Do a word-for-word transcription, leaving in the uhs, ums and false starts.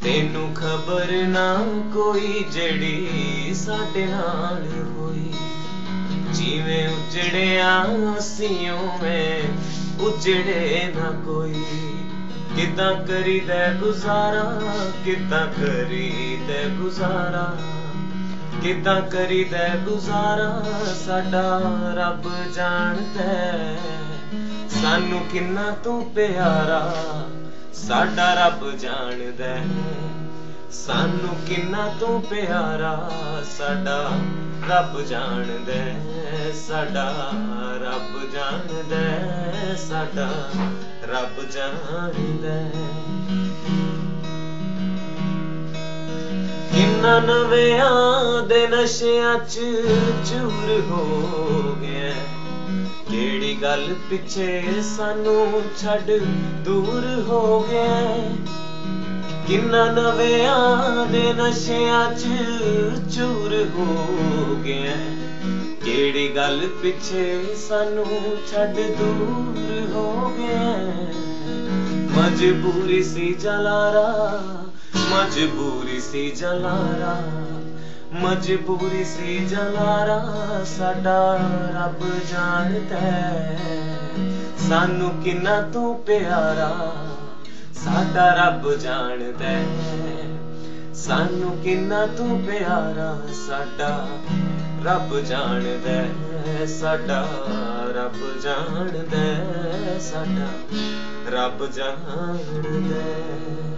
तेनू खबर ना कोई जड़ी साडे नाल होई। जिवें उजड़िया असीं उवें उजड़े ना कोई। किदां करीदा गुजारा, किदां करीदा गुजारा, किदां करीदा गुजारा, साडा रब जानदा सानू किन्ना तू प्यारा। साडा रब जानदा सानू किन्ना तू प्यारा। साडा रब जानदा साडा रब जानदा साडा रब जानदा। किन्ना नवेआं दे नशेआं च चूर हो गया। केड़ी गल पिछे सानू छड़ दूर हो गया। किन्ना नवेआं दे नशेआं च चूर हो गया। केड़ी गल पिछे सानू छड़ दूर हो गया। मजबूरी सी जलारा, मजबूरी सी जलारा, मजबूरी सी जलारा। साडा रब जानदा सानू किन्ना तू प्यारा। साडा रब जानदा सानू किन्ना तू प्यारा। साडा रब जानदा साडा रब जानदा साडा रब जानदा।